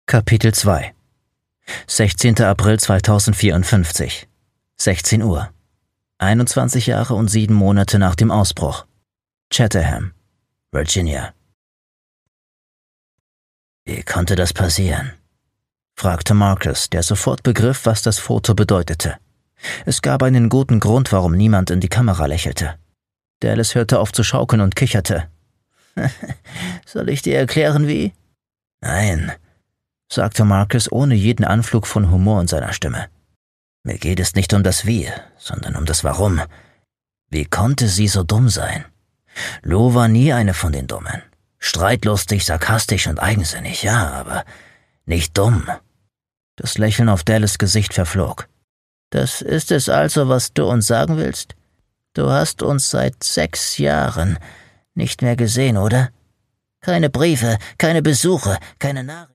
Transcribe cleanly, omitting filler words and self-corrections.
Kapitel 2 16. April 2054 16 Uhr 21 Jahre und 7 Monate nach dem Ausbruch. Chatham, Virginia. »Wie konnte das passieren?« fragte Marcus, der sofort begriff, was das Foto bedeutete. Es gab einen guten Grund, warum niemand in die Kamera lächelte. Dallas hörte auf zu schaukeln und kicherte. »Soll ich dir erklären, wie?« »Nein«, sagte Marcus ohne jeden Anflug von Humor in seiner Stimme. »Mir geht es nicht um das Wie, sondern um das Warum. Wie konnte sie so dumm sein? Lou war nie eine von den Dummen. Streitlustig, sarkastisch und eigensinnig, ja, aber nicht dumm.« Das Lächeln auf Dallas' Gesicht verflog. »Das ist es also, was du uns sagen willst? Du hast uns seit 6 Jahren nicht mehr gesehen, oder? Keine Briefe, keine Besuche, keine Nachrichten.«